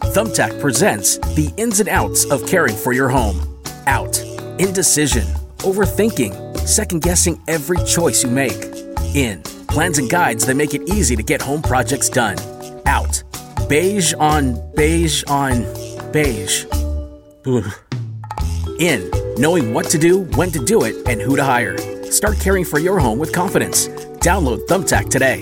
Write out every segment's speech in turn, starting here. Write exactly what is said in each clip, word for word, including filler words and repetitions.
Thumbtack presents the ins and outs of caring for your home. Out. Indecision. Overthinking. Second-guessing every choice you make. In. Plans and guides that make it easy to get home projects done. Out. Beige on beige on beige. Ugh. In. Knowing what to do, when to do it, and who to hire. Start caring for your home with confidence. Download Thumbtack today.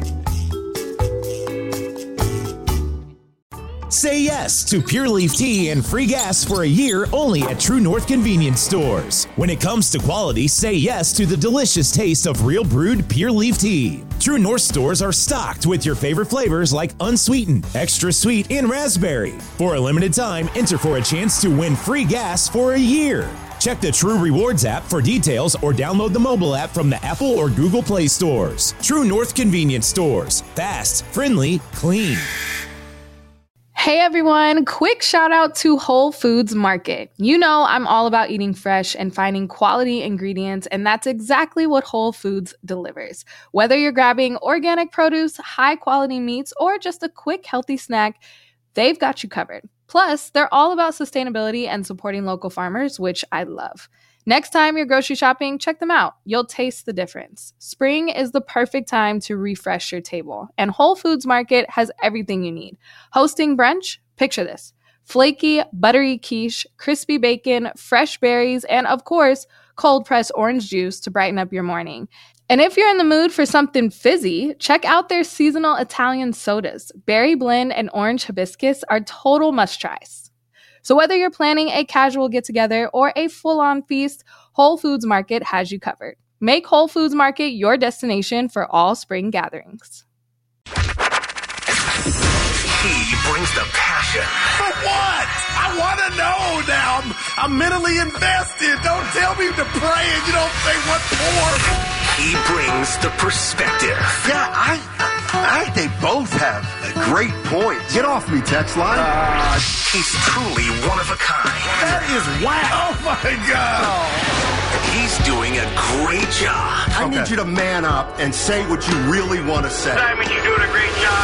Say yes to Pure Leaf Tea and free gas for a year only at True North Convenience Stores. When it comes to quality, say yes to the delicious taste of real brewed Pure Leaf Tea. True North stores are stocked with your favorite flavors like unsweetened, extra sweet, and raspberry. For a limited time, enter for a chance to win free gas for a year. Check the True Rewards app for details or download the mobile app from the Apple or Google Play stores. True North Convenience Stores. Fast, friendly, clean. Hey everyone, quick shout out to Whole Foods Market. You know I'm all about eating fresh and finding quality ingredients, and that's exactly what Whole Foods delivers. Whether you're grabbing organic produce, high quality meats, or just a quick healthy snack, they've got you covered. Plus, they're all about sustainability and supporting local farmers, which I love. Next time you're grocery shopping, check them out. You'll taste the difference. Spring is the perfect time to refresh your table, and Whole Foods Market has everything you need. Hosting brunch? Picture this. Flaky, buttery quiche, crispy bacon, fresh berries, and of course, cold-pressed orange juice to brighten up your morning. And if you're in the mood for something fizzy, check out their seasonal Italian sodas. Berry blend and orange hibiscus are total must-tries. So whether you're planning a casual get-together or a full-on feast, Whole Foods Market has you covered. Make Whole Foods Market your destination for all spring gatherings. He brings the passion. For what? I want to know now. I'm, I'm mentally invested. Don't tell me to pray and you don't say what for. He brings the perspective. Yeah, I, I think they both have a great point. Get off me, text line. Uh, he's truly one of a kind. That is wow. Oh, my God. Oh. He's doing a great job. I Okay. need you to man up and say what you really want to say. Simon, you're doing a great job.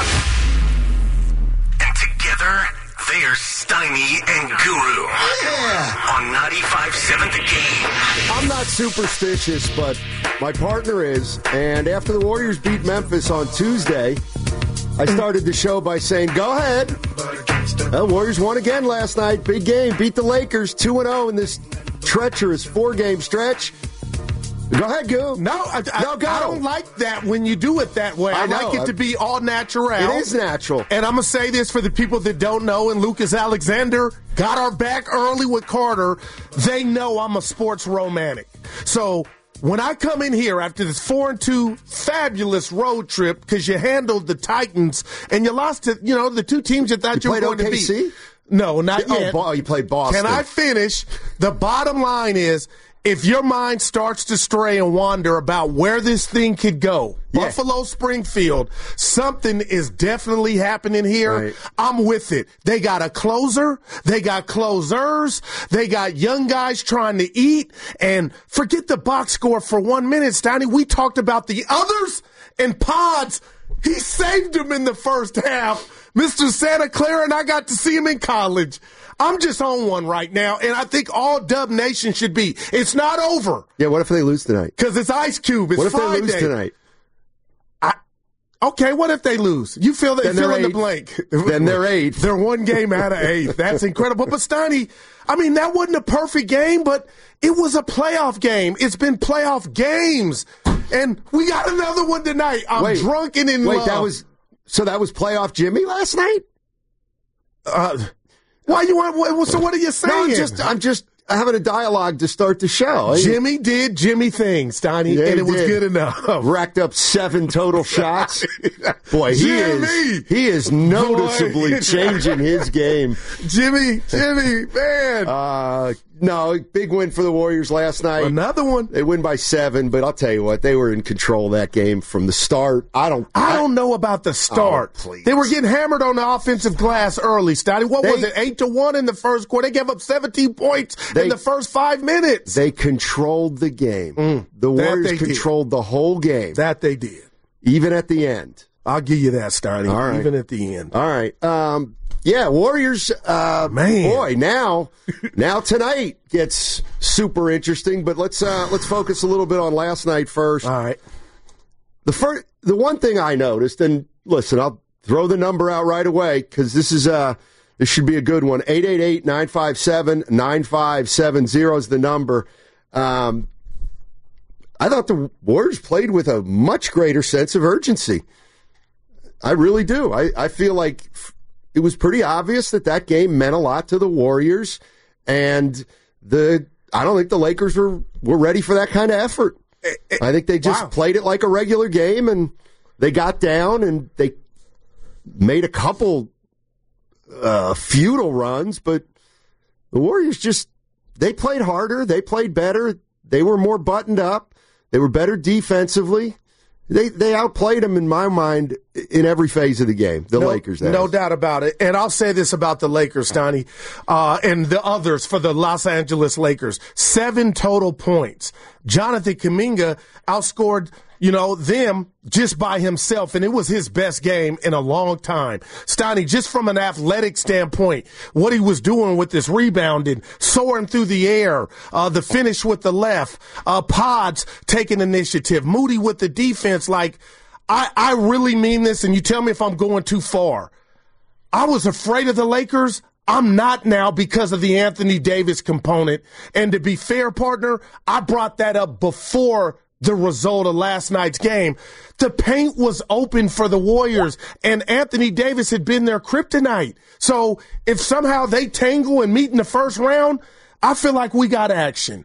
And together, they are Steiny and Guru. Yeah. On ninety-five point seven The Game. I'm not superstitious, but my partner is. And after the Warriors beat Memphis on Tuesday, I started the show by saying, go ahead. Well, Warriors won again last night. Big game. Beat the Lakers two and oh in this treacherous four-game stretch. Go ahead, Goo. No, I, I, no, go. I don't like that when you do it that way. I, I know. like it to be all natural. It is natural. And I'm going to say this for the people that don't know, and Lucas Alexander got our back early with Carter. They know I'm a sports romantic. So when I come in here after this four and two fabulous road trip, because you handled the Titans and you lost to, you know, the two teams you thought you, You were played going O K C? to beat. No, not Oh, yet. Bo- you played Boston. Can I finish? The bottom line is, if your mind starts to stray and wander about where this thing could go, Yeah. Buffalo, Springfield, something is definitely happening here. Right. I'm with it. They got a closer. They got closers. They got young guys trying to eat. And forget the box score for one minute, Steiny. We talked about the others and Pods. He saved them in the first half. Mister Santa Clara, and I got to see him in college. I'm just on one right now, and I think all Dub Nation should be. It's not over. Yeah, what if they lose tonight? Because it's Ice Cube. It's What if Friday. they lose tonight? I, okay, what if they lose? You feel that? Then Fill they're in the eighth. blank. Then they're eighth. They're one game out of eighth. That's incredible. But Steiny, I mean, that wasn't a perfect game, but it was a playoff game. It's been playoff games, and we got another one tonight. I'm Wait, drunk and in Wait, love. that was so that was playoff Jimmy last night? Uh, why you want? What, so what are you saying? No, I'm just I'm just having a dialogue to start the show. Jimmy did Jimmy things, Steiny, Yeah, and he it was did. good enough. Racked up seven total shots. Boy, he Jimmy! is he is noticeably Boy. changing his game. Jimmy, Jimmy, man. Uh, no, big win for the Warriors last night. Another one. They win by seven, but I'll tell you what, they were in control of that game from the start. I don't I don't know about the start. Oh, please. They were getting hammered on the offensive glass early, Steiny. What They- was it, eight to one in the first quarter? They gave up seventeen points They- in the first five minutes. They controlled the game. Mm, the that Warriors they did. controlled the whole game, That they did. even at the end. I'll give you that, Steiny, All right. even at the end. All right. Um, yeah, Warriors, uh, Man. boy, now now tonight gets super interesting, but let's uh, let's focus a little bit on last night first. All right. The first, the one thing I noticed, and listen, I'll throw the number out right away because this is uh, this should be a good one. eight eight eight, nine five seven, nine five seven zero is the number. Um, I thought the Warriors played with a much greater sense of urgency. I really do. I, I feel like it was pretty obvious that that game meant a lot to the Warriors, and the I don't think the Lakers were, were ready for that kind of effort. I think they just wow. played it like a regular game, and they got down, and they made a couple uh, futile runs, but the Warriors just, they played harder, they played better, they were more buttoned up, they were better defensively. They they outplayed them, in my mind, in every phase of the game, the no, Lakers. That no is. doubt about it. And I'll say this about the Lakers, Donnie, uh, and the others for the Los Angeles Lakers. Seven total points. Jonathan Kuminga outscored, you know, them just by himself, and it was his best game in a long time. Steiny, just from an athletic standpoint, what he was doing with this rebounding, soaring through the air, uh, the finish with the left, uh, Pods taking initiative, Moody with the defense, like, I, I really mean this, and you tell me if I'm going too far. I was afraid of the Lakers. I'm not now because of the Anthony Davis component. And to be fair, partner, I brought that up before the result of last night's game. The paint was open for the Warriors, and Anthony Davis had been their kryptonite. So if somehow they tangle and meet in the first round, I feel like we got action.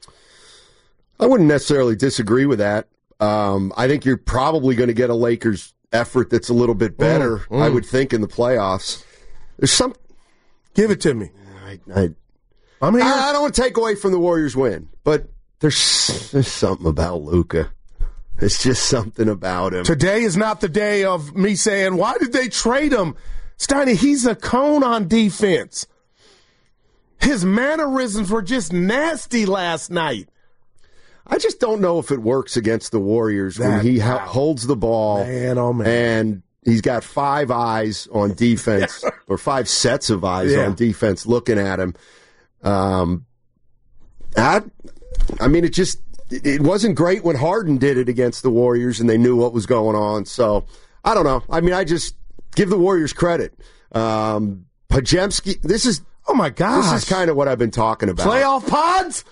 I wouldn't necessarily disagree with that. Um, I think you're probably going to get a Lakers effort that's a little bit better, mm, mm. I would think, in the playoffs. There's some. Give it to me. I, I, I'm here. I, I don't want to take away from the Warriors' win, but there's, there's something about Luka. It's just something about him. Today is not the day of me saying, why did they trade him? Steiny, he's a cone on defense. His mannerisms were just nasty last night. I just don't know if it works against the Warriors that, when he wow. ha- holds the ball. Man, oh man. And he's got five eyes on defense, yeah. or five sets of eyes yeah. on defense looking at him. Um, I, I mean, it just it wasn't great when Harden did it against the Warriors and they knew what was going on. So, I don't know. I mean, I just give the Warriors credit. Um, Podziemski, this is, oh my gosh. This is kind of what I've been talking about. Playoff pods?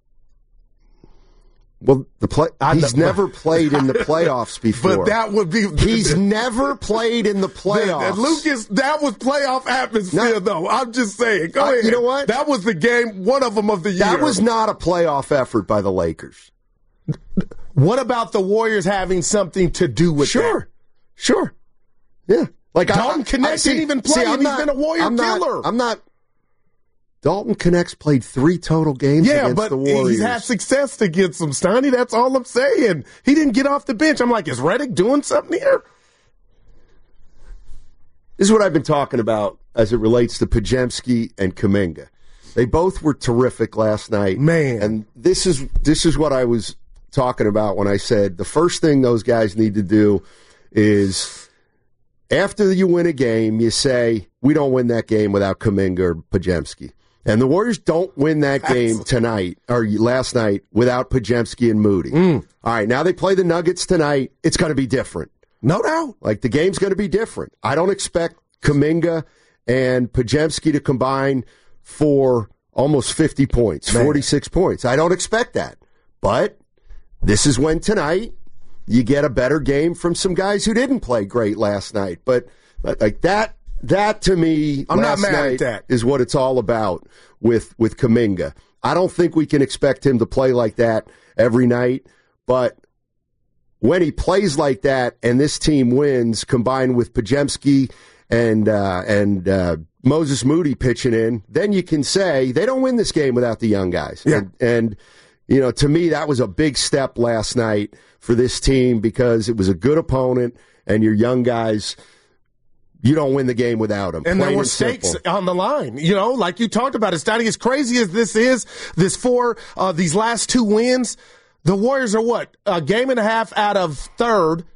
Well, the play, he's know, never played in the playoffs before. But that would be. He's never played in the playoffs. The, Lucas, that was playoff atmosphere, no, though. I'm just saying. Go uh, ahead. You know what? That was the game, one of them of the year. That was not a playoff effort by the Lakers. What about the Warriors having something to do with sure. that? Sure. Sure. Yeah. Like Dalton Knecht didn't even play, see, and not, he's been a Warrior I'm killer. Not, I'm not. Dalton Knecht played three total games yeah, against the Warriors. Yeah, but he's had success against them, Steiny. That's all I'm saying. He didn't get off the bench. I'm like, is Redick doing something here? This is what I've been talking about as it relates to Podziemski and Kuminga. They both were terrific last night. Man. And this is this is what I was talking about when I said the first thing those guys need to do is after you win a game, you say, we don't win that game without Kuminga or Podziemski. And the Warriors don't win that game tonight, or last night, without Podziemski and Moody. Mm. All right, now they play the Nuggets tonight. It's going to be different. No doubt. Like, the game's going to be different. I don't expect Kuminga and Podziemski to combine for almost fifty points, Man. forty-six points. I don't expect that. But this is when tonight you get a better game from some guys who didn't play great last night. But, like, that... That, to me, I'm last not mad night at that. is what it's all about with, with Kuminga. I don't think we can expect him to play like that every night, but when he plays like that and this team wins, combined with Podziemski and uh, and uh, Moses Moody pitching in, then you can say they don't win this game without the young guys. Yeah. And, and, you know, to me, that was a big step last night for this team because it was a good opponent and your young guys – you don't win the game without him. And there were and stakes simple. on the line. You know, like you talked about it, Steiny, as crazy as this is, this four, uh, these last two wins, the Warriors are what? A game and a half out of third.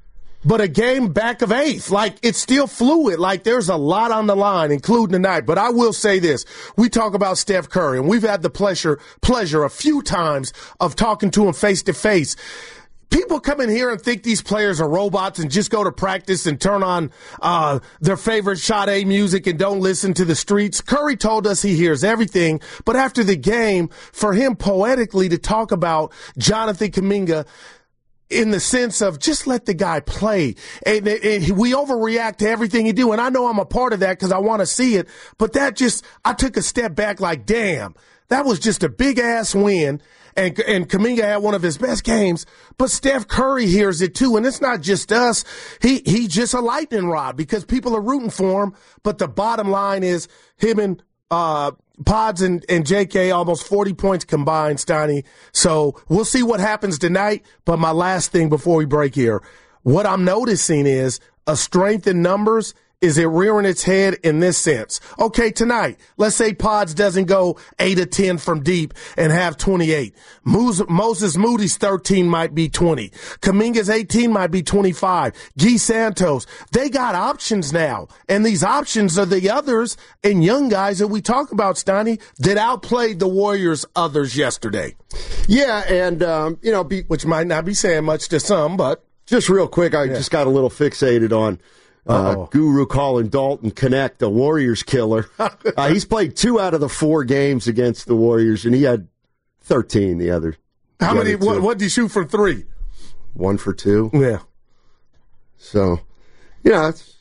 but a game back of eighth. Like, it's still fluid. Like, there's a lot on the line, including tonight. But I will say this. We talk about Steph Curry, and we've had the pleasure, pleasure a few times of talking to him face to face. People come in here and think these players are robots and just go to practice and turn on uh, their favorite Sade music and don't listen to the streets. Curry told us he hears everything, but after the game, for him poetically to talk about Jonathan Kuminga in the sense of just let the guy play. And, and we overreact to everything he do, and I know I'm a part of that because I want to see it, but that just, I took a step back like, damn, that was just a big-ass win. And, and Kuminga had one of his best games, but Steph Curry hears it too. And it's not just us. He, he's just a lightning rod because people are rooting for him. But the bottom line is him and, uh, Pods and, and J K, almost forty points combined, Steiny. So we'll see what happens tonight. But my last thing before we break here, what I'm noticing is a strength in numbers. Is it rearing its head in this sense? Okay, tonight, let's say Pods doesn't go eight or ten from deep and have twenty-eight. Moses Moody's thirteen might be twenty. Kuminga's eighteen might be twenty-five. Guy Santos. They got options now. And these options are the others and young guys that we talk about, Steiny, that outplayed the Warriors others yesterday. Yeah, and, um, you know, be, which might not be saying much to some, but. Just real quick, I yeah. just got a little fixated on Uh, Guru calling Dalton Connect a Warriors killer. Uh, he's played two out of the four games against the Warriors, and he had thirteen the other. How the many? Other what, what did he shoot from three? One for two. Yeah. So, yeah. It's...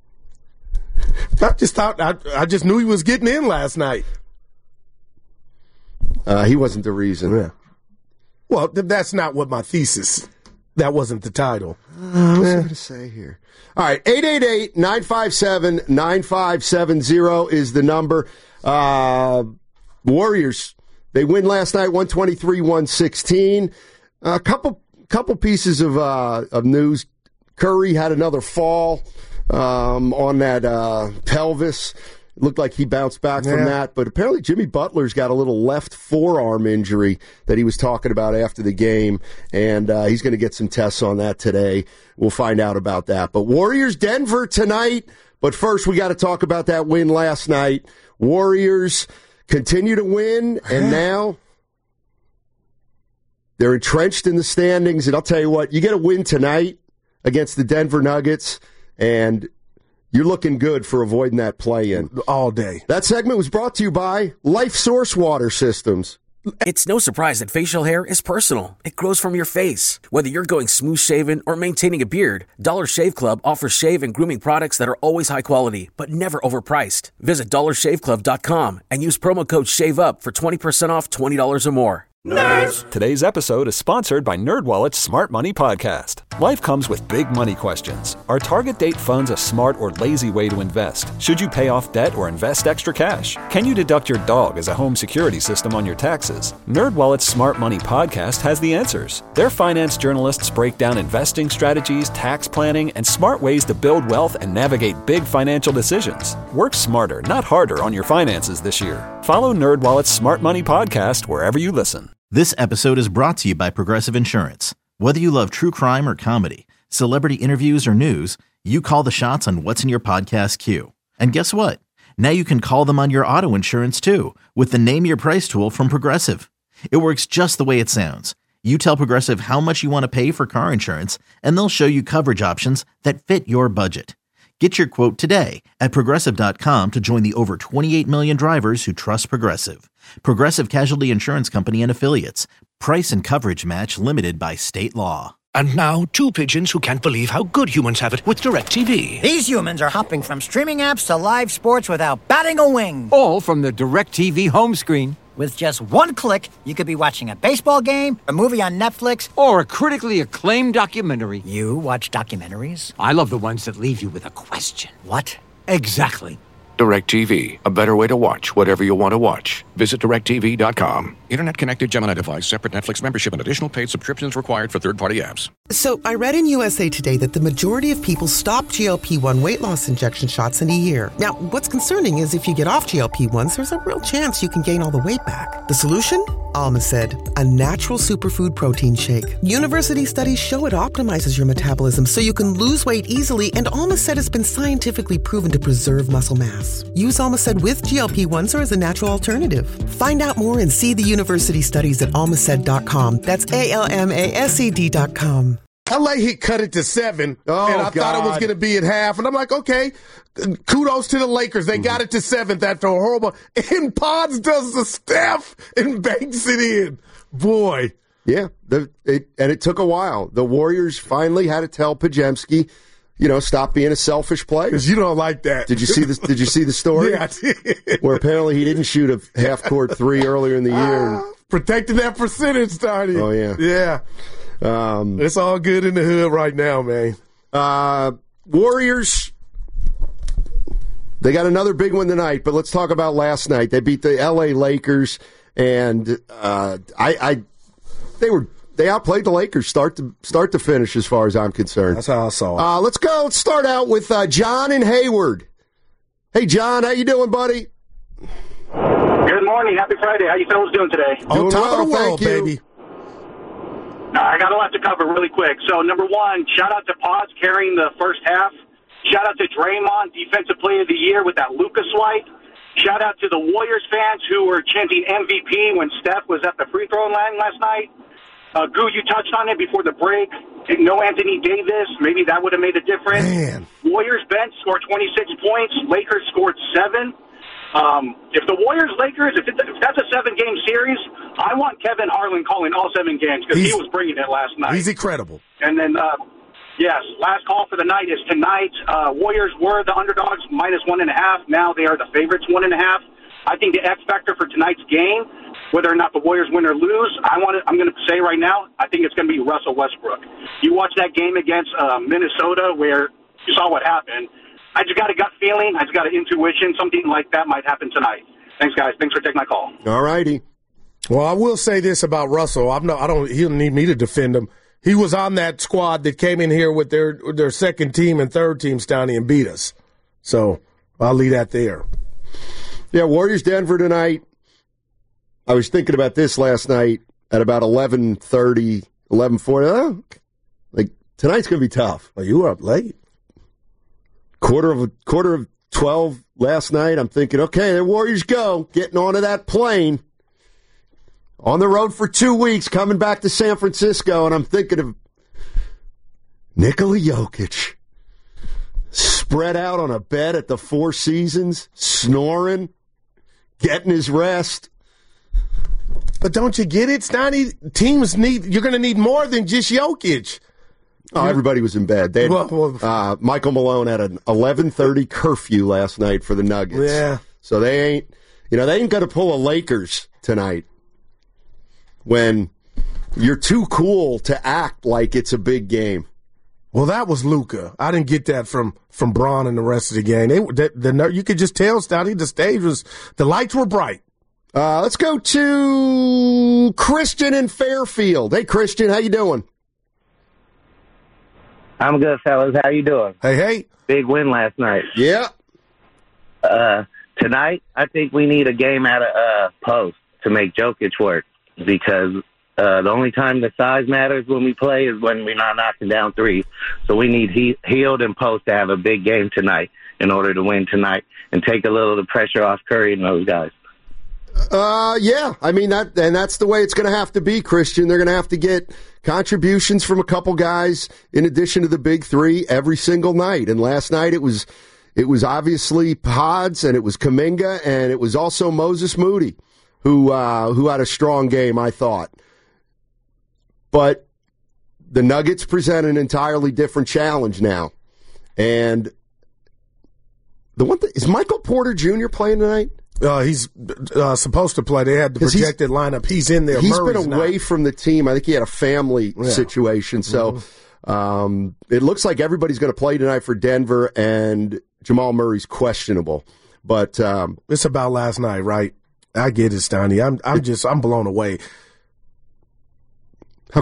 I just thought, I, I just knew he was getting in last night. Uh, he wasn't the reason. Yeah. Well, that's not what my thesis. That wasn't the title. Uh, what's I going to say here? All right, eight eight eight, nine five seven, nine five seven zero is the number. Uh, Warriors, they win last night, one twenty-three one sixteen. A couple couple pieces of uh, of news. Curry had another fall um, on that uh, pelvis. It looked like he bounced back yeah. from that, but apparently Jimmy Butler's got a little left forearm injury that he was talking about after the game, and uh, he's going to get some tests on that today. We'll find out about that. But Warriors, Denver tonight, but first we got to talk about that win last night. Warriors continue to win, and now they're entrenched in the standings, and I'll tell you what, you get a win tonight against the Denver Nuggets, and you're looking good for avoiding that play-in. All day. That segment was brought to you by Life Source Water Systems. It's no surprise that facial hair is personal. It grows from your face. Whether you're going smooth-shaven or maintaining a beard, Dollar Shave Club offers shave and grooming products that are always high quality, but never overpriced. Visit dollar shave club dot com and use promo code SHAVEUP for twenty percent off twenty dollars or more. Nerds! Today's episode is sponsored by NerdWallet's Smart Money Podcast. Life comes with big money questions. Are target date funds a smart or lazy way to invest? Should you pay off debt or invest extra cash? Can you deduct your dog as a home security system on your taxes? NerdWallet's Smart Money Podcast has the answers. Their finance journalists break down investing strategies, tax planning, and smart ways to build wealth and navigate big financial decisions. Work smarter, not harder on your finances this year. Follow NerdWallet's Smart Money Podcast wherever you listen. This episode is brought to you by Progressive Insurance. Whether you love true crime or comedy, celebrity interviews or news, you call the shots on what's in your podcast queue. And guess what? Now you can call them on your auto insurance too with the Name Your Price tool from Progressive. It works just the way it sounds. You tell Progressive how much you want to pay for car insurance, and they'll show you coverage options that fit your budget. Get your quote today at Progressive dot com to join the over twenty-eight million drivers who trust Progressive. Progressive Casualty Insurance Company and Affiliates. Price and coverage match limited by state law. And now, two pigeons who can't believe how good humans have it with DirecTV. These humans are hopping from streaming apps to live sports without batting a wing. All from the DirecTV home screen. With just one click, you could be watching a baseball game, a movie on Netflix, or a critically acclaimed documentary. You watch documentaries? I love the ones that leave you with a question. What? Exactly. DirecTV, a better way to watch whatever you want to watch. Visit direct T V dot com. Internet-connected Gemini device, separate Netflix membership, and additional paid subscriptions required for third-party apps. So, I read in U S A Today that the majority of people stop G L P one weight loss injection shots in a year. Now, what's concerning is if you get off G L P ones, there's a real chance you can gain all the weight back. The solution? Almacid, a natural superfood protein shake. University studies show it optimizes your metabolism so you can lose weight easily, and Almacid has been scientifically proven to preserve muscle mass. Use Almacid with G L P ones or as a natural alternative. Find out more and see the university studies at almacid dot com. That's A L M A S E D dot com. L A Heat cut it to seven, oh, and I God. thought it was going to be at half. And I'm like, okay, kudos to the Lakers. They mm-hmm. got it to seventh after a horrible. And Pods does the Steph and banks it in. Boy. Yeah, the, it, and it took a while. The Warriors finally had to tell Podziemski, you know, stop being a selfish player. Because you don't like that. Did you see this? Did you see the story? Yeah, I did. Where apparently he didn't shoot a half-court three earlier in the year. Ah, protecting that percentage, Tony. Oh, yeah. Yeah. Um, it's all good in the hood right now, man. Uh, Warriors, they got another big one tonight, but let's talk about last night. They beat the L A Lakers, and uh, I, I, they were they outplayed the Lakers start to start to finish, as far as I'm concerned. That's how I saw it. Uh, let's go. Let's start out with uh, John and Hayward. Hey, John, how you doing, buddy? Good morning. Happy Friday. How you fellas doing today? On top well, of the world, baby. I got a lot to cover really quick. So, number one, shout out to Pods carrying the first half. Shout out to Draymond, Defensive Player of the Year with that Luka swipe. Shout out to the Warriors fans who were chanting M V P when Steph was at the free throw line last night. Uh, Goo, you touched on it before the break. No Anthony Davis. Maybe that would have made a difference. Man. Warriors bench scored twenty-six points. Lakers scored seven. Um, if the Warriors-Lakers, if, if that's a seven-game series, I want Kevin Harlan calling all seven games because he was bringing it last night. He's incredible. And then, uh, yes, last call for the night is tonight. Uh, Warriors were the underdogs, minus one and a half. Now they are the favorites, one and a half. I think the X factor for tonight's game, whether or not the Warriors win or lose, I want to, I'm going to say right now, I think it's going to be Russell Westbrook. You watch that game against uh, Minnesota where you saw what happened. I just got a gut feeling. I just got an intuition. Something like that might happen tonight. Thanks, guys. Thanks for taking my call. All righty. Well, I will say this about Russell. I'm not. I don't. He don't need me to defend him. He was on that squad that came in here with their their second team and third team, Stoney, and beat us. So I'll leave that there. Yeah, Warriors Denver tonight. I was thinking about this last night at about eleven thirty, eleven forty. Oh, like tonight's going to be tough. Well, you were up late. Quarter of quarter of twelve last night. I'm thinking, okay, the Warriors go, getting onto that plane, on the road for two weeks, coming back to San Francisco, and I'm thinking of Nikola Jokic spread out on a bed at the Four Seasons, snoring, getting his rest. But don't you get it, Stoney? Teams need. You're going to need more than just Jokic. Oh, everybody was in bed. They had, well, well, uh, Michael Malone had an eleven thirty curfew last night for the Nuggets. Yeah. So they ain't, you know, they ain't going to pull a Lakers tonight when you're too cool to act like it's a big game. Well, that was Luka. I didn't get that from from Braun and the rest of the game. They, the, the, you could just tell, Stoney, the stage was, the lights were bright. Uh, let's go to Christian in Fairfield. Hey, Christian, how you doing? I'm good, fellas. How you doing? Hey, hey. Big win last night. Yeah. Uh, tonight, I think we need a game out of uh, post to make Jokic work because uh, the only time the size matters when we play is when we're not knocking down threes. So we need he- Hield and Post to have a big game tonight in order to win tonight and take a little of the pressure off Curry and those guys. Uh, yeah, I mean that, and that's the way it's going to have to be, Christian. They're going to have to get contributions from a couple guys in addition to the big three every single night. And last night it was, it was obviously Pods, and it was Kuminga, and it was also Moses Moody, who uh, who had a strong game, I thought. But the Nuggets present an entirely different challenge now, and the one thing is Michael Porter Junior playing tonight. Uh, he's uh, supposed to play. They had the projected lineup. He's in there. He's Murray's been away not. from the team. I think he had a family yeah. situation. So mm-hmm. um, it looks like everybody's going to play tonight for Denver, and Jamal Murray's questionable. But um, it's about last night, right? I get it, Stoney. I'm, I'm just, I'm blown away. How come?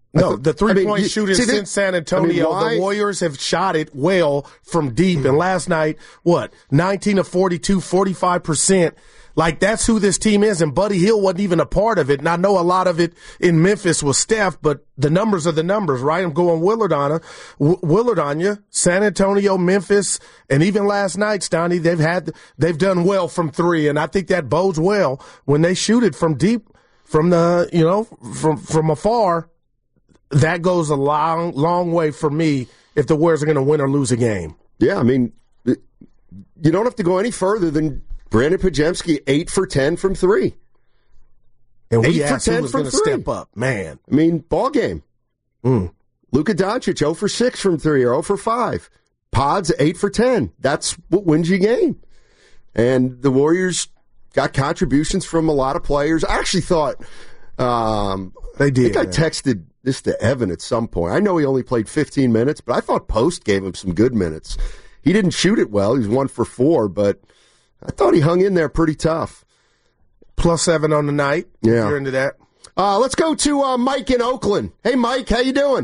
No, the three-point I mean, shooting see, since San Antonio, I mean, the Warriors have shot it well from deep. And last night, what, nineteen of forty-two, forty-five percent. Like, that's who this team is, and Buddy Hield wasn't even a part of it. And I know a lot of it in Memphis was Steph, but the numbers are the numbers, right? I'm going Willard on, a, w- Willard on you. San Antonio, Memphis, and even last night, Stoney, they've had, they've done well from three, and I think that bodes well when they shoot it from deep, from the, you know, from, from afar. That goes a long, long way for me if the Warriors are going to win or lose a game. Yeah, I mean, you don't have to go any further than Brandon Podziemski, eight for ten from three. And we eight asked for ten who was from going to three. step up, man. I mean, ball game. Mm. Luka Doncic, zero for six from three, or zero for five. Pods, eight for ten. That's what wins you a game. And the Warriors got contributions from a lot of players. I actually thought um, they did. I think man. I texted this to Evan at some point. I know he only played fifteen minutes, but I thought Post gave him some good minutes. He didn't shoot it well. He was one for four, but I thought he hung in there pretty tough. Plus seven on the night. Yeah. If you're into that. Uh, let's go to uh, Mike in Oakland. Hey, Mike, how you doing?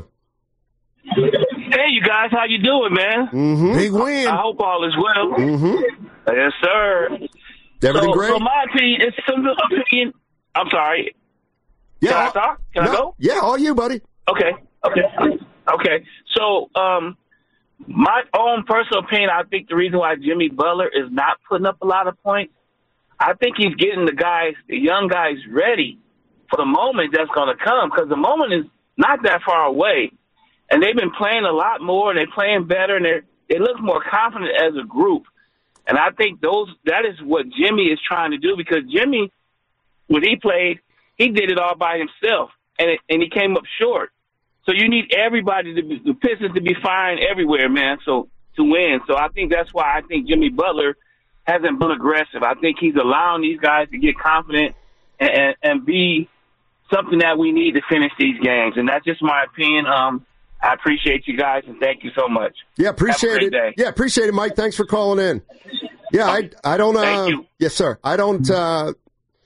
Hey, you guys, how you doing, man? Mm-hmm. Big win. I hope all is well. Mm-hmm. Yes, sir. Everything so, great? So my opinion, it's some opinion. I'm sorry. Yeah. Can I talk? Can no, I go? Yeah, all you, buddy. Okay. Okay. Okay. So, um, my own personal opinion, I think the reason why Jimmy Butler is not putting up a lot of points, I think he's getting the guys, the young guys, ready for the moment that's going to come, because the moment is not that far away. And they've been playing a lot more, and they're playing better, and they they look more confident as a group. And I think those that is what Jimmy is trying to do, because Jimmy, when he played, he did it all by himself, and it, and he came up short. So you need everybody to be, the Pistons to be firing everywhere, man, so to win. So I think that's why I think Jimmy Butler hasn't been aggressive. I think he's allowing these guys to get confident and, and, and be something that we need to finish these games. And that's just my opinion. Um, I appreciate you guys, and thank you so much. Yeah, appreciate Have a it. great day. Yeah, appreciate it, Mike. Thanks for calling in. Yeah, I I don't. Uh, Thank you. Yes, sir. I don't. Uh,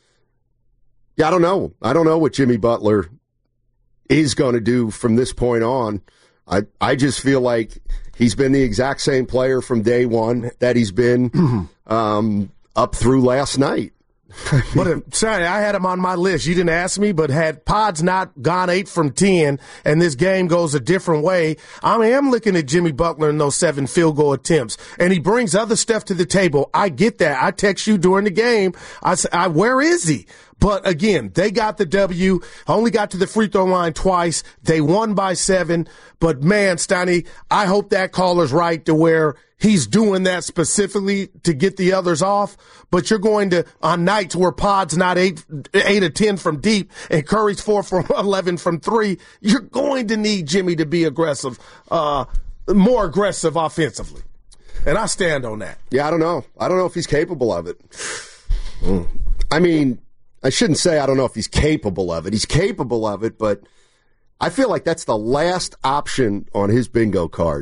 yeah, I don't know. I don't know what Jimmy Butler is going to do from this point on. I I just feel like he's been the exact same player from day one that he's been um, up through last night. But if, sorry, I had him on my list. You didn't ask me, but had Pods not gone eight from ten and this game goes a different way, I am looking at Jimmy Butler in those seven field goal attempts, and he brings other stuff to the table. I get that. I text you during the game. I say, I, where is he? But again, they got the W, only got to the free throw line twice. They won by seven. But man, Stoney, I hope that caller's right to where he's doing that specifically to get the others off. But you're going to, on nights where Pod's not eight, eight or ten from deep and Curry's four from eleven from three, you're going to need Jimmy to be aggressive, uh, more aggressive offensively. And I stand on that. Yeah, I don't know. I don't know if he's capable of it. Mm. I mean, I shouldn't say I don't know if he's capable of it. He's capable of it, but I feel like that's the last option on his bingo card.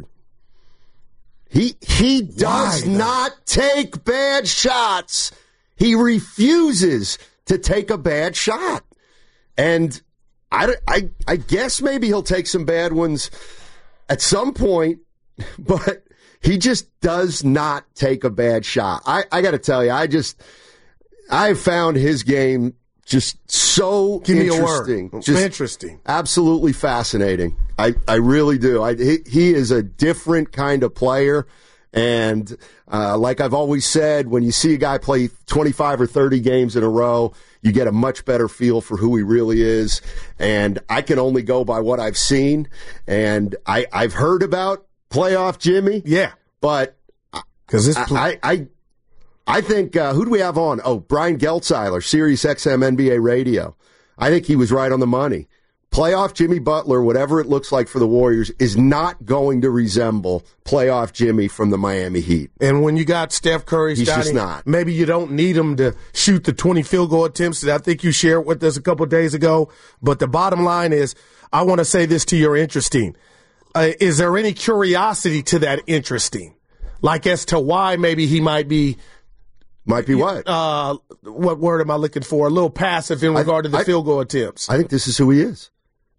He he does Why, not take bad shots. He refuses to take a bad shot. And I, I, I guess maybe he'll take some bad ones at some point, but he just does not take a bad shot. I, I got to tell you, I just... I found his game just so Give me interesting. a word. Just interesting. Absolutely fascinating. I, I really do. I, he, he is a different kind of player. And uh, like I've always said, when you see a guy play twenty-five or thirty games in a row, you get a much better feel for who he really is. And I can only go by what I've seen. And I, I've heard about playoff Jimmy. Yeah. But because I, I, I I think, uh, who do we have on? Oh, Brian Geltzeiler, Sirius X M N B A Radio. I think he was right on the money. Playoff Jimmy Butler, whatever it looks like for the Warriors, is not going to resemble playoff Jimmy from the Miami Heat. And when you got Steph Curry, he's Stoney, just not. Maybe you don't need him to shoot the twenty field goal attempts that I think you shared with us a couple of days ago. But the bottom line is, I want to say this to your interesting. Uh, is there any curiosity to that interesting? Like as to why maybe he might be... Might be what? Uh, what word am I looking for? A little passive in regard I, to the I, field goal attempts. I think this is who he is.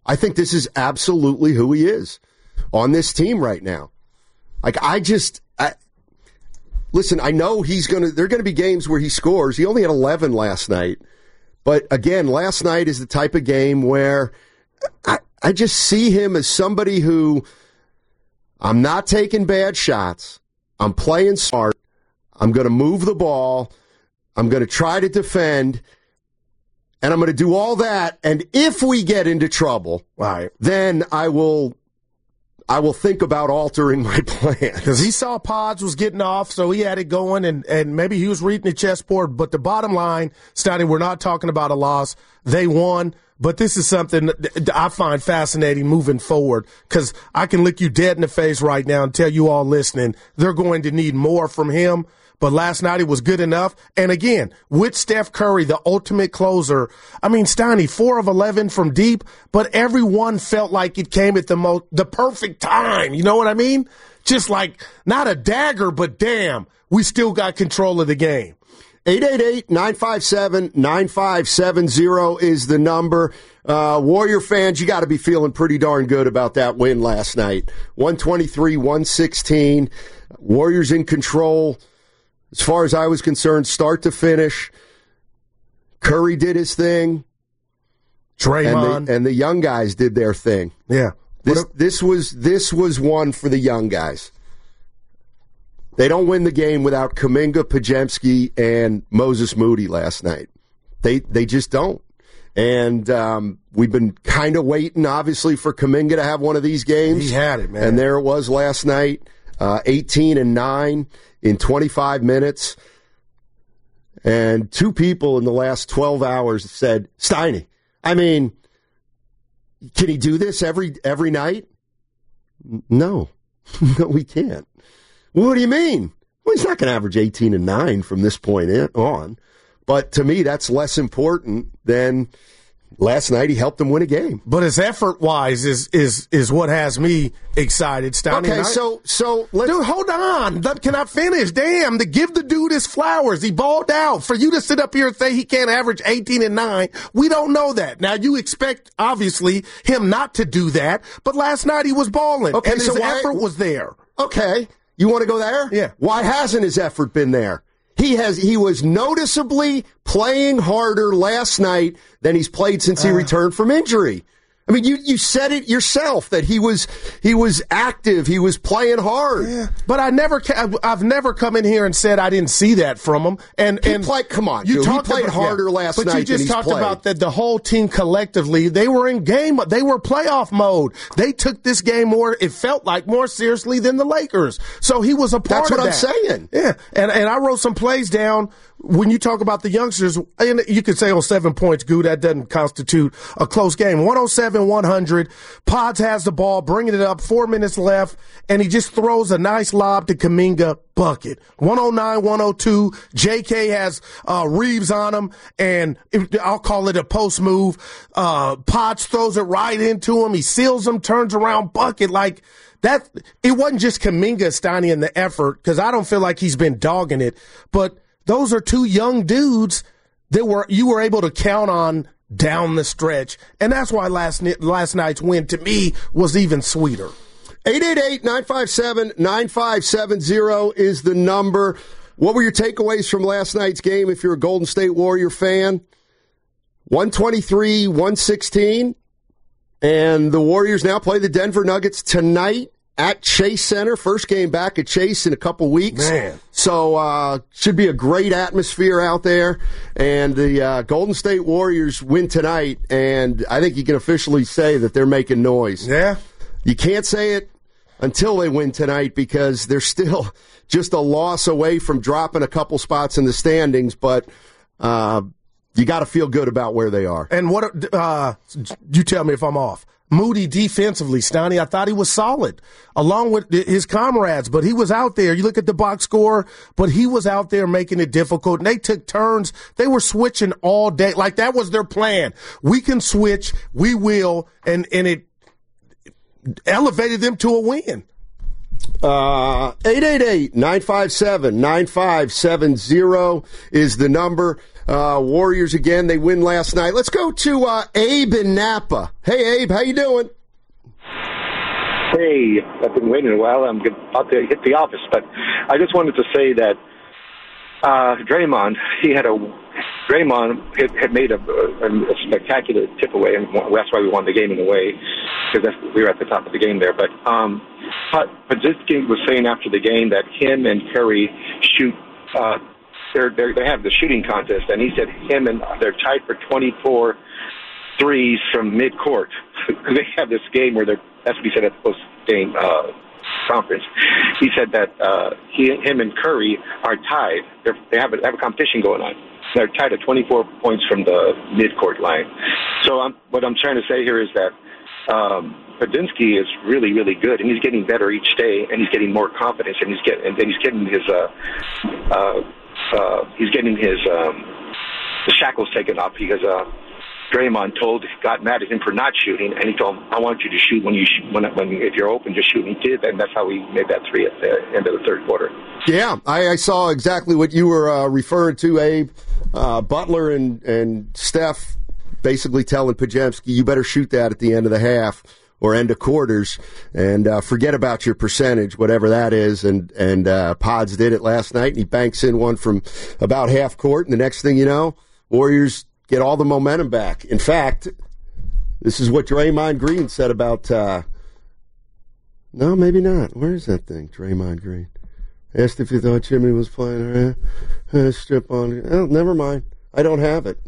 I think this is absolutely who he is on this team right now. Like, I just, I, listen, I know he's going to, there are going to be games where he scores. He only had eleven last night. But again, last night is the type of game where I, I just see him as somebody who, I'm not taking bad shots. I'm playing smart. I'm going to move the ball. I'm going to try to defend. And I'm going to do all that. And if we get into trouble, right, then I will I will think about altering my plan. Because he saw Pods was getting off, so he had it going, and, and maybe he was reading the chessboard. But the bottom line, Stoney, we're not talking about a loss. They won. But this is something that I find fascinating moving forward, because I can look you dead in the face right now and tell you all listening, they're going to need more from him. But last night it was good enough. And again, with Steph Curry, the ultimate closer, I mean, Steiny, four of eleven from deep, but everyone felt like it came at the most, the perfect time. You know what I mean? Just like, not a dagger, but damn, we still got control of the game. eight eight eight, nine five seven, nine five seven zero is the number. Uh, Warrior fans, you got to be feeling pretty darn good about that win last night. one twenty-three, one sixteen. Warriors in control. As far as I was concerned, start to finish. Curry did his thing. Draymond. And the, and the young guys did their thing. Yeah. This, this was this was one for the young guys. They don't win the game without Kuminga, Podziemski, and Moses Moody last night. They they just don't. And um, we've been kind of waiting, obviously, for Kuminga to have one of these games. He had it, man. And there it was last night, uh, eighteen and nine in twenty-five minutes. And two people in the last twelve hours said, Steiny, I mean, can he do this every every night? No. No, he can't. What do you mean? Well, he's not going to average eighteen and nine from this point on. But to me, that's less important than last night he helped them win a game. But his effort-wise is is is what has me excited, Steiny. Okay, so so let's... Dude, hold on. Can I finish? Damn, to give the dude his flowers. He balled out. For you to sit up here and say he can't average eighteen and nine, we don't know that. Now, you expect, obviously, him not to do that, but last night he was balling, okay, and so his why, effort was there. Okay. You want to go there? Yeah. Why hasn't his effort been there? He has. He was noticeably playing harder last night than he's played since he uh, returned from injury. I mean, you, you said it yourself that he was he was active, he was playing hard. Yeah, but I never, I've never come in here and said I didn't see that from him. And he and played, come on, you dude, talked he played about, harder yeah, last but night. But you just than talked he's played. about that the whole team collectively, they were in game, they were playoff mode. They took this game more, it felt like more seriously than the Lakers. So he was a part That's of what that. I'm saying. Yeah, and and I wrote some plays down. When you talk about the youngsters, and you could say, oh, seven points, goo, that doesn't constitute a close game. one oh seven, one hundred. Pods has the ball, bringing it up, four minutes left, and he just throws a nice lob to Kuminga, bucket. one oh nine, one oh two. J K has uh, Reeves on him, and it, I'll call it a post move. Uh, Pods throws it right into him. He seals him, turns around, bucket. Like, that, it wasn't just Kuminga, Steiny, in the effort, because I don't feel like he's been dogging it, but those are two young dudes that were you were able to count on down the stretch. And that's why last last night's win, to me, was even sweeter. eight eight eight, nine five seven, nine five seven zero is the number. What were your takeaways from last night's game if you're a Golden State Warrior fan? one twenty-three, one sixteen. And the Warriors now play the Denver Nuggets tonight at Chase Center. First game back at Chase in a couple weeks. Man. So uh should be a great atmosphere out there. And the uh, Golden State Warriors win tonight, and I think you can officially say that they're making noise. Yeah. You can't say it until they win tonight because they're still just a loss away from dropping a couple spots in the standings, but uh you got to feel good about where they are. And what uh you tell me if I'm off. Moody defensively, Steiny, I thought he was solid, along with his comrades, but he was out there. You look at the box score, but he was out there making it difficult, and they took turns. They were switching all day. Like, that was their plan. We can switch, we will, and, and it elevated them to a win. Uh, eight eight eight, nine five seven, nine five seven zero is the number. Uh, Warriors again. They win last night. Let's go to uh, Abe in Napa. Hey, Abe, how you doing? Hey, I've been waiting a while. I'm about to hit the office, but I just wanted to say that uh, Draymond, he had a Draymond had, had made a, a, a spectacular tip away, and that's why we won the game in a way, because we were at the top of the game there. But um, but Podziemski was saying after the game that him and Curry shoot. Uh, they're, they're, they have the shooting contest, and he said him and they're tied for twenty-four threes from midcourt. They have this game where they're. That's what he said at the post-game uh, conference. He said that uh, he, him and Curry are tied. They're, they have a, they have a competition going on. They're tied at twenty-four points from the midcourt line. So I'm, what I'm trying to say here is that um, Podziemski is really, really good, and he's getting better each day, and he's getting more confidence, and he's getting, and he's getting his, uh, uh, uh, he's getting his um, the shackles taken off because. Uh, Draymond told, got mad at him for not shooting, and he told him, "I want you to shoot when you shoot, when when if you're open, just shoot." And he did, and that's how he made that three at the end of the third quarter. Yeah, I, I saw exactly what you were uh, referring to, Abe. Uh, Butler and and Steph basically telling Podziemski, "You better shoot that at the end of the half or end of quarters, and uh, forget about your percentage, whatever that is." And and uh, Pods did it last night, and he banks in one from about half court, and the next thing you know, Warriors get all the momentum back. In fact, this is what Draymond Green said about, uh, no, maybe not. Where is that thing, Draymond Green? Asked if he thought Jimmy was playing, uh, uh, strip on. Oh, never mind. I don't have it.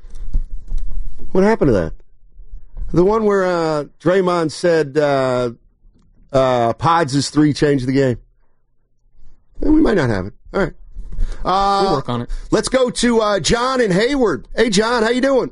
What happened to that? The one where uh, Draymond said uh, uh, Pods' three changed the game. Eh, we might not have it. All right. Uh, we'll work on it. Let's go to uh, John in Hayward. Hey, John, how you doing?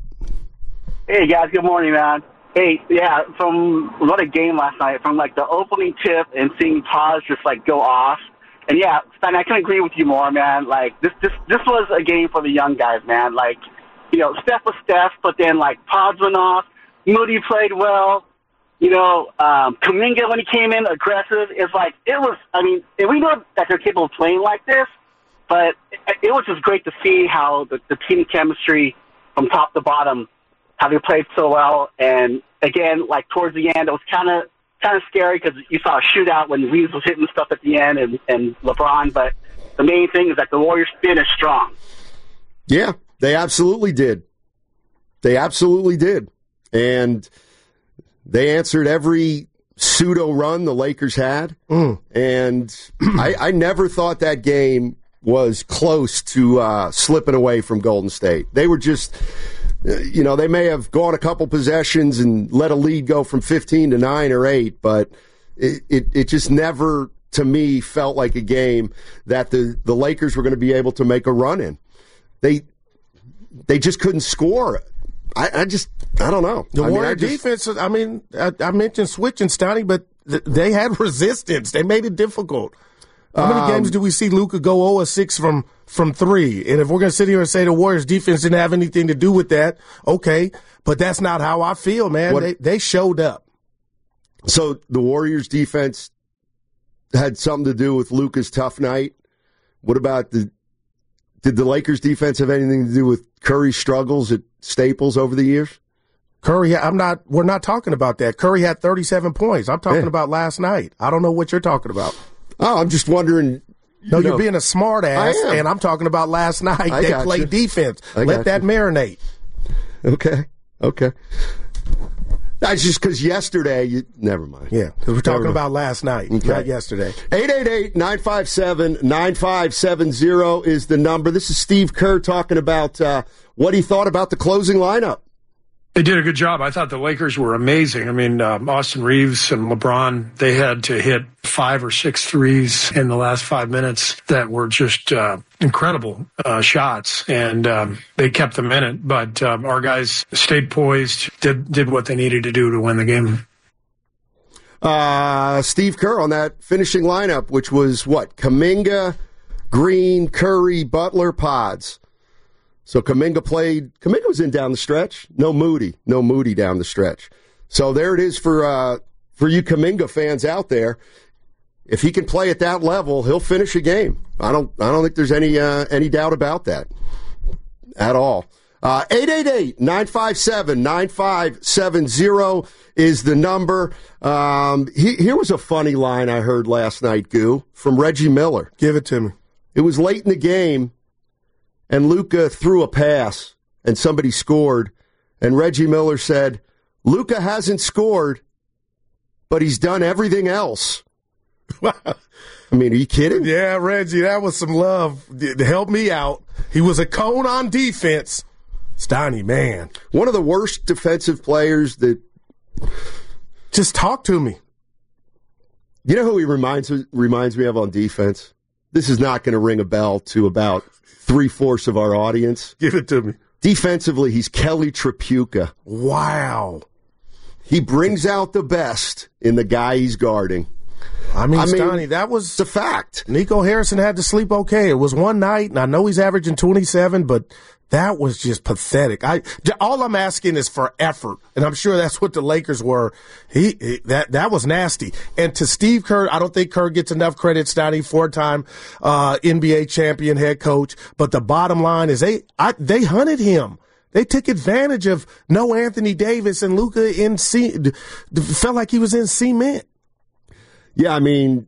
Hey, guys. Good morning, man. Hey, yeah, from what a game last night. From, like, the opening tip and seeing Pods just, like, go off. And, yeah, Stein, I can agree with you more, man. Like, this, this, this was a game for the young guys, man. Like, you know, Steph was Steph, but then, like, Pods went off. Moody played well. You know, um, Kuminga, when he came in, aggressive. It's like, it was, I mean, and we know that they're capable of playing like this. But it was just great to see how the, the team chemistry from top to bottom, how they played so well. And, again, like, towards the end, it was kind of kind of scary because you saw a shootout when Reeves was hitting stuff at the end and, and LeBron. But the main thing is that the Warriors finished strong. Yeah, they absolutely did. They absolutely did. And they answered every pseudo run the Lakers had. Mm. And I, I never thought that game was close to uh, slipping away from Golden State. They were just, you know, they may have gone a couple possessions and let a lead go from fifteen to nine or eight, but it, it, it just never, to me, felt like a game that the, the Lakers were going to be able to make a run in. They they just couldn't score. I, I just, I don't know. The I Warrior mean, I just, defense, I mean, I, I mentioned switching, Stoney, but th- they had resistance. They made it difficult. How many um, games do we see Luka go zero of six from, from three? And if we're going to sit here and say the Warriors defense didn't have anything to do with that, okay. But that's not how I feel, man. What, they they showed up. So the Warriors defense had something to do with Luka's tough night. What about the – did the Lakers defense have anything to do with Curry's struggles at Staples over the years? Curry, I'm not – we're not talking about that. Curry had thirty-seven points. I'm talking yeah. about last night. I don't know what you're talking about. Oh, I'm just wondering. You no, know, you're being a smart ass, and I'm talking about last night. I they played you. defense. I Let that you. marinate. Okay. Okay. That's just because yesterday, you, never mind. Yeah, because we're talking about last night, okay. not yesterday. eight eight eight, nine five seven, nine five seven zero is the number. This is Steve Kerr talking about uh, what he thought about the closing lineup. They did a good job. I thought the Lakers were amazing. I mean, um, Austin Reeves and LeBron, they had to hit five or six threes in the last five minutes that were just uh, incredible uh, shots, and um, they kept them in it. But um, our guys stayed poised, did did what they needed to do to win the game. Uh, Steve Kerr on that finishing lineup, which was what? Kuminga, Green, Curry, Butler, Pods. So Kuminga played, Kuminga was in down the stretch. No Moody, no Moody down the stretch. So there it is for uh, for you Kuminga fans out there. If he can play at that level, he'll finish a game. I don't I don't think there's any uh, any doubt about that. at all. Uh, eight eight eight, nine five seven, nine five seven zero is the number. Um, he, here was a funny line I heard last night, Goo, from Reggie Miller. Give it to me. It was late in the game, and Luka threw a pass, and somebody scored, and Reggie Miller said, Luka hasn't scored, but he's done everything else. I mean, are you kidding? Yeah, Reggie, that was some love to help me out. He was a cone on defense. Stoney, man. One of the worst defensive players that... Just talk to me. You know who he reminds, reminds me of on defense? This is not going to ring a bell to about three-fourths of our audience. Give it to me. Defensively, he's Kelly Tripucka. Wow. He brings out the best in the guy he's guarding. I mean, I mean Stoney, that was the fact. Nico Harrison had to sleep okay. It was one night, and I know he's averaging twenty-seven, but that was just pathetic. I all I'm asking is for effort, and I'm sure that's what the Lakers were. He, he that that was nasty. And to Steve Kerr, I don't think Kerr gets enough credit. Stoney, four-time uh, N B A champion head coach. But the bottom line is they I, they hunted him. They took advantage of no Anthony Davis and Luka in C, felt like he was in cement. Yeah, I mean,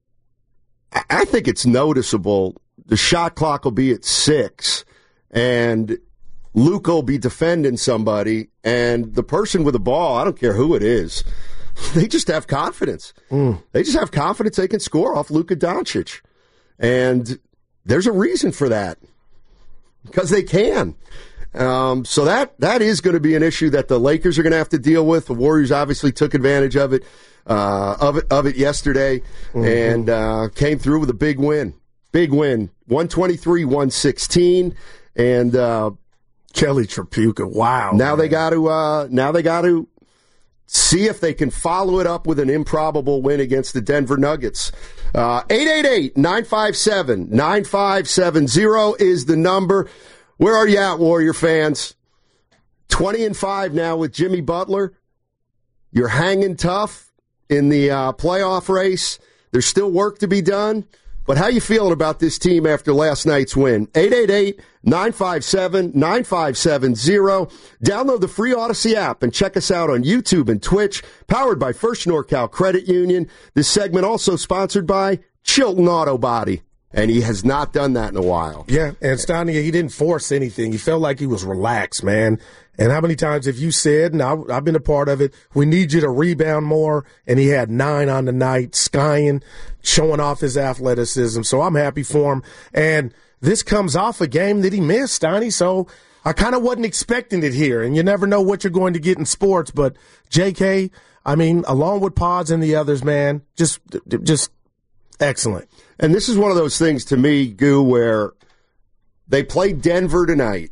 I think it's noticeable. The shot clock will be at six, and Luka will be defending somebody, and the person with the ball, I don't care who it is, they just have confidence. Mm. They just have confidence they can score off Luka Doncic. And there's a reason for that, because they can. Um, so that that is going to be an issue that the Lakers are going to have to deal with. The Warriors obviously took advantage of it. Uh, of it of it yesterday, mm-hmm. and uh, came through with a big win. Big win, one twenty-three one sixteen, and uh, Kelly Tripucka. Wow! Now man. they got to uh, now they got to see if they can follow it up with an improbable win against the Denver Nuggets. Uh, eight eight eight, nine five seven, nine five seven zero is the number. Where are you at, Warrior fans? Twenty and five now with Jimmy Butler. You're hanging tough in the uh, playoff race. There's still work to be done. But how you feeling about this team after last night's win? eight eight eight, nine five seven, nine five seven zero. Download the free Odyssey app and check us out on YouTube and Twitch. Powered by First NorCal Credit Union. This segment also sponsored by Chilton Auto Body. And he has not done that in a while. Yeah, and Stoney, he didn't force anything. He felt like he was relaxed, man. And how many times have you said, and I, I've been a part of it, we need you to rebound more, and he had nine on the night, skying, showing off his athleticism. So I'm happy for him. And this comes off a game that he missed, Stoney, so I kind of wasn't expecting it here. And you never know what you're going to get in sports, but J K, I mean, along with Pods and the others, man, just just excellent. And this is one of those things to me, Goo, where they played Denver tonight.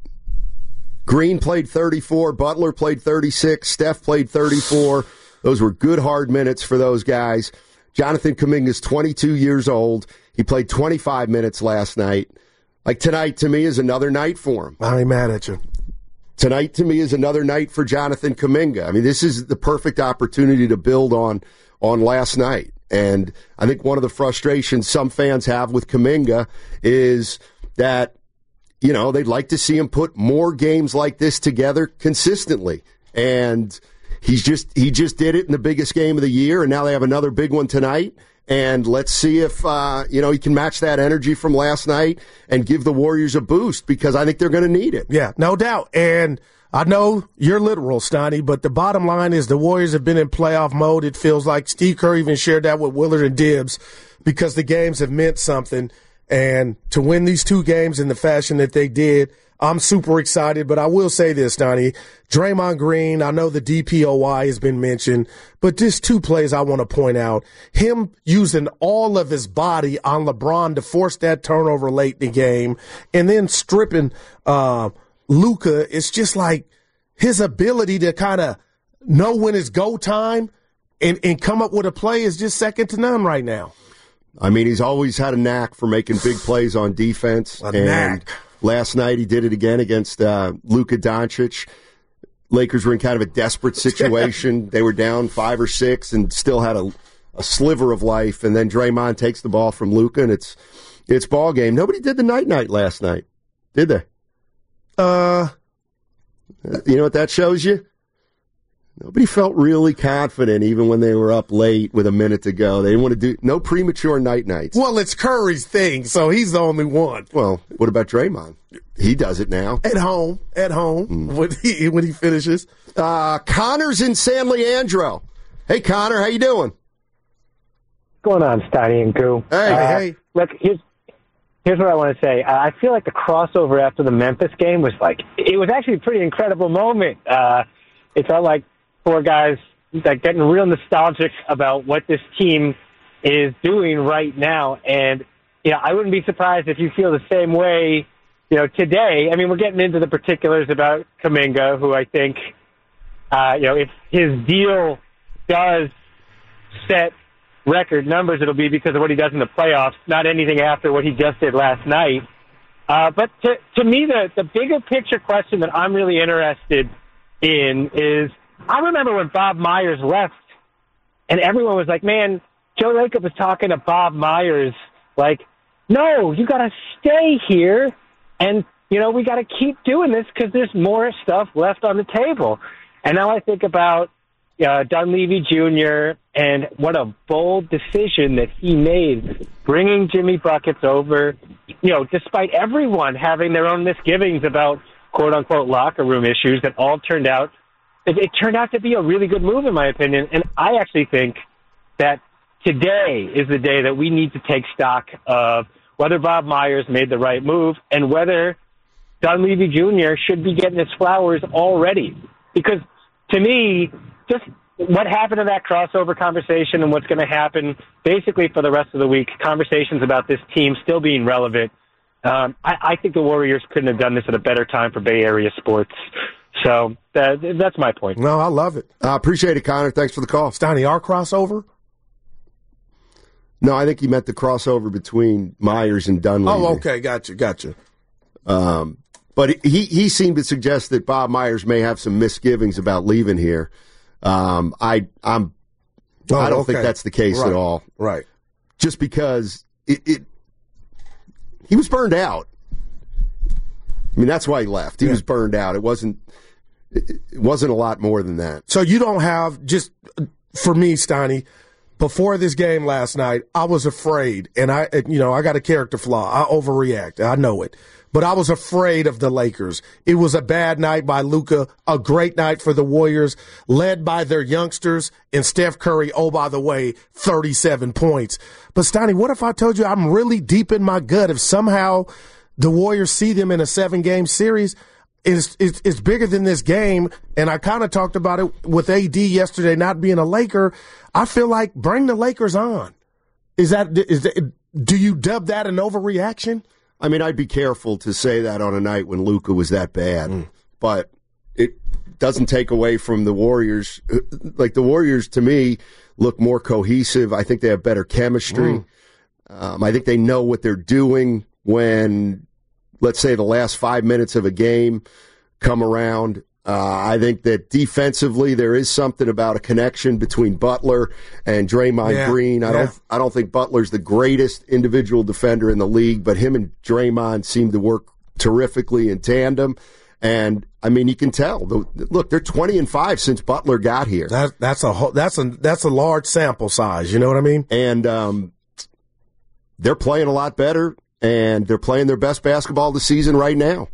Green played thirty-four, Butler played thirty-six, Steph played thirty-four. Those were good, hard minutes for those guys. Jonathan Kuminga is twenty-two years old. He played twenty-five minutes last night. Like, tonight, to me, is another night for him. I ain't mad at you. Tonight, to me, is another night for Jonathan Kuminga. I mean, this is the perfect opportunity to build on on last night. And I think one of the frustrations some fans have with Kuminga is that, you know, they'd like to see him put more games like this together consistently. And he's just he just did it in the biggest game of the year, and now they have another big one tonight. And let's see if, uh, you know, he can match that energy from last night and give the Warriors a boost, because I think they're going to need it. Yeah, no doubt. And I know you're literal, Stoney, but the bottom line is the Warriors have been in playoff mode. It feels like Steve Kerr even shared that with Willard and Dibbs, because the games have meant something. And to win these two games in the fashion that they did, I'm super excited. But I will say this, Stoney, Draymond Green, I know the D P O Y has been mentioned, but just two plays I want to point out. Him using all of his body on LeBron to force that turnover late in the game, and then stripping uh, Luka. It's just like his ability to kind of know when it's go time and, and come up with a play is just second to none right now. I mean, he's always had a knack for making big plays on defense. A and knack. Last night he did it again against uh, Luka Doncic. Lakers were in kind of a desperate situation. They were down five or six and still had a, a sliver of life. And then Draymond takes the ball from Luka, and it's it's ball game. Nobody did the night-night last night, did they? Uh, you know what that shows you? Nobody felt really confident even when they were up late with a minute to go. They didn't want to do no premature night nights. Well, it's Curry's thing, so he's the only one. Well, what about Draymond? He does it now. At home, at home, mm. when he when he finishes. Uh, Connor's in San Leandro. Hey, Connor, how you doing? What's going on, Steiny and Goo? Hey, uh, hey. Look, here's, here's what I want to say. Uh, I feel like the crossover after the Memphis game was like, it was actually a pretty incredible moment. Uh, it felt like four guys like getting real nostalgic about what this team is doing right now. And, you know, I wouldn't be surprised if you feel the same way, you know, today. I mean, we're getting into the particulars about Kuminga, who I think, uh, you know, if his deal does set record numbers, it'll be because of what he does in the playoffs, not anything after what he just did last night. Uh, but to, to me, the, the bigger picture question that I'm really interested in is, I remember when Bob Myers left, and everyone was like, man, Joe Lacob was talking to Bob Myers, like, no, you got to stay here, and, you know, we got to keep doing this because there's more stuff left on the table. And now I think about uh, Dunleavy Junior and what a bold decision that he made, bringing Jimmy Buckets over, you know, despite everyone having their own misgivings about quote-unquote locker room issues that all turned out, it, it turned out to be a really good move in my opinion. And I actually think that today is the day that we need to take stock of whether Bob Myers made the right move and whether Dunleavy Junior should be getting his flowers already. Because to me, just what happened in that crossover conversation and what's going to happen basically for the rest of the week, conversations about this team still being relevant. Um, I, I think the Warriors couldn't have done this at a better time for Bay Area sports. So that, that's my point. No, I love it. I uh, appreciate it, Connor. Thanks for the call. Steiny, our crossover? No, I think he meant the crossover between Myers and Dunleavy. Oh, okay. Gotcha, gotcha. Um, but he, he seemed to suggest that Bob Myers may have some misgivings about leaving here. Um, I I'm oh, I don't okay. think that's the case right. at all. Right. Just because it, it he was burned out. I mean, that's why he left. He yeah. was burned out. It wasn't it, it wasn't a lot more than that. So you don't have, just for me, Steiny, before this game last night, I was afraid, and I, you know, I got a character flaw. I overreact. I know it. But I was afraid of the Lakers. It was a bad night by Luka, a great night for the Warriors, led by their youngsters, and Steph Curry, oh, by the way, thirty-seven points. But, Steiny, what if I told you I'm really deep in my gut if somehow the Warriors see them in a seven-game series? It's, it's, it's bigger than this game, and I kind of talked about it with A D yesterday not being a Laker. I feel like bring the Lakers on. Is that, is that, do you dub that an overreaction? I mean, I'd be careful to say that on a night when Luka was that bad, mm. but it doesn't take away from the Warriors. Like, the Warriors, to me, look more cohesive. I think they have better chemistry. Mm. Um, I think they know what they're doing when, let's say, the last five minutes of a game come around. Uh, I think that defensively there is something about a connection between Butler and Draymond yeah, Green. I yeah. don't I don't think Butler's the greatest individual defender in the league, but him and Draymond seem to work terrifically in tandem. And I mean, you can tell. The, look, they're twenty and five since Butler got here. That, that's a whole, that's a that's a large sample size. You know what I mean? And um, they're playing a lot better, and they're playing their best basketball this season right now.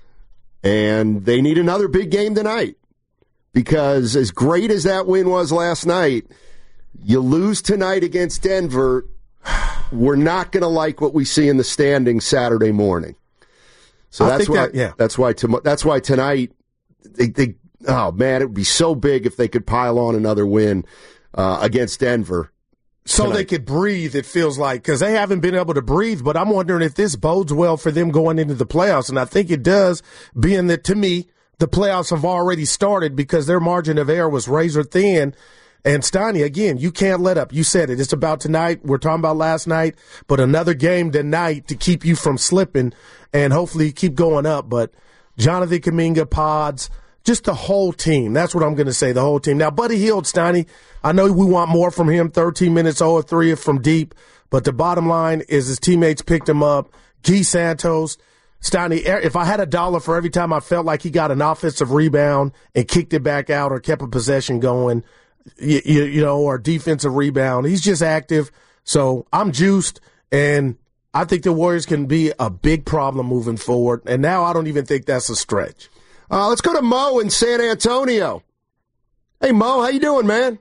And they need another big game tonight, because as great as that win was last night, you lose tonight against Denver, we're not going to like what we see in the standings Saturday morning. So I that's think why that, yeah. that's why tom- that's why tonight they, they oh man, it would be so big if they could pile on another win uh, against Denver. So tonight. They could breathe, it feels like, because they haven't been able to breathe. But I'm wondering if this bodes well for them going into the playoffs. And I think it does, being that, to me, the playoffs have already started because their margin of error was razor thin. And, Steiny, again, you can't let up. You said it. It's about tonight. We're talking about last night. But another game tonight to keep you from slipping and hopefully keep going up. But Jonathan Kuminga, Pods, just the whole team. That's what I'm going to say, the whole team. Now, Buddy Hield, Steiny, I know we want more from him, thirteen minutes, oh three from deep, but the bottom line is his teammates picked him up. Guy Santos, Steiny, if I had a dollar for every time I felt like he got an offensive rebound and kicked it back out or kept a possession going, you, you, you know, or defensive rebound, he's just active. So I'm juiced, and I think the Warriors can be a big problem moving forward. And now I don't even think that's a stretch. Uh, let's go to Mo in San Antonio. Hey, Mo, how you doing, man?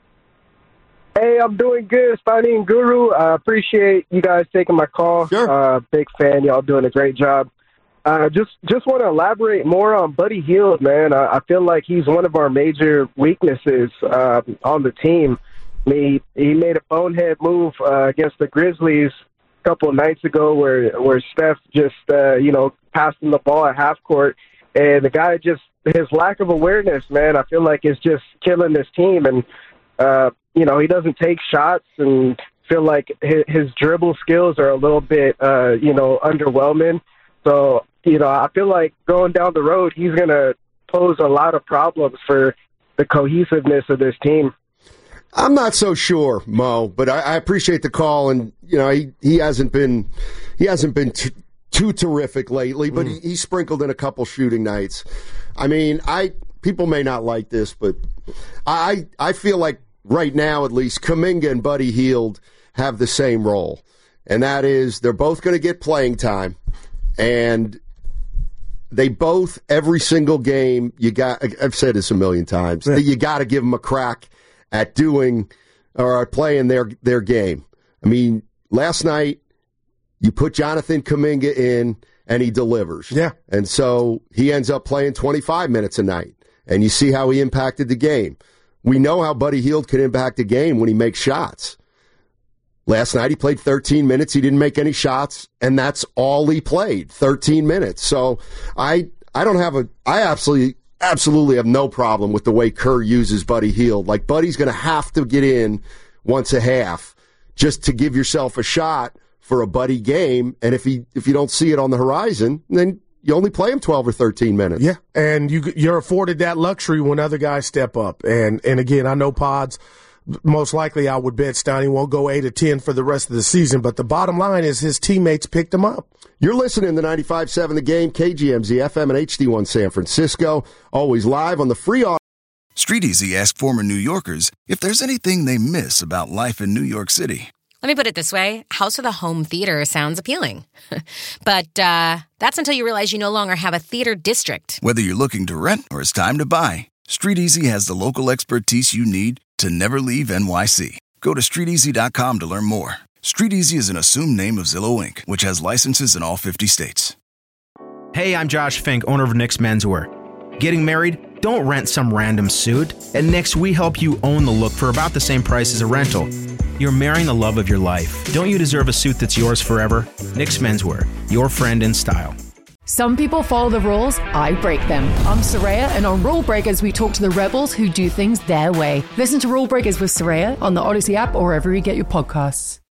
Hey, I'm doing good, Steiny and Guru. I uh, appreciate you guys taking my call. Sure. Uh, big fan. Y'all doing a great job. Uh, just just want to elaborate more on Buddy Hield, man. I, I feel like he's one of our major weaknesses uh, on the team. I mean, he, he made a bonehead move uh, against the Grizzlies a couple of nights ago where, where Steph just, uh, you know, passed him the ball at half court. And the guy just, his lack of awareness, man, I feel like is just killing this team. And, uh, you know, he doesn't take shots and feel like his, his dribble skills are a little bit, uh, you know, underwhelming. So, you know, I feel like going down the road, he's going to pose a lot of problems for the cohesiveness of this team. I'm not so sure, Mo, but I, I appreciate the call. And, you know, he, he hasn't been, he hasn't been t- too terrific lately, but mm. he, he sprinkled in a couple shooting nights. I mean, I, people may not like this, but I, I feel like right now, at least, Kuminga and Buddy Hield have the same role. And that is they're both going to get playing time. And they both, every single game, you got, I've said this a million times, yeah. you got to give them a crack at doing or playing their, their game. I mean, last night, you put Jonathan Kuminga in, and he delivers. Yeah. And so he ends up playing twenty-five minutes a night. And you see how he impacted the game. We know how Buddy Hield can impact a game when he makes shots. Last night he played thirteen minutes. He didn't make any shots, and that's all he played, thirteen minutes. So I I don't have a – I absolutely absolutely have no problem with the way Kerr uses Buddy Hield. Like, Buddy's going to have to get in once a half just to give yourself a shot for a Buddy game. And if he if you don't see it on the horizon, then you only play him twelve or thirteen minutes. Yeah, and you, you're afforded that luxury when other guys step up. And, and again, I know Pods – most likely I would bet Steiny won't go eight or ten for the rest of the season, but the bottom line is his teammates picked him up. You're listening to ninety-five point seven The Game, K G M Z F M and H D one San Francisco, always live on the free audio. Street Easy asked former New Yorkers if there's anything they miss about life in New York City. Let me put it this way. House with a home theater sounds appealing. But uh, that's until you realize you no longer have a theater district. Whether you're looking to rent or it's time to buy, Street Easy has the local expertise you need to never leave N Y C. Go to street easy dot com to learn more. Street Easy is an assumed name of Zillow Incorporated, which has licenses in all fifty states. Hey, I'm Josh Fink, owner of Nick's Menswear. Getting married? Don't rent some random suit. At Nick's, we help you own the look for about the same price as a rental. You're marrying the love of your life. Don't you deserve a suit that's yours forever? Nick's Menswear, your friend in style. Some people follow the rules, I break them. I'm Soraya, and on Rule Breakers, we talk to the rebels who do things their way. Listen to Rule Breakers with Soraya on the Odyssey app or wherever you get your podcasts.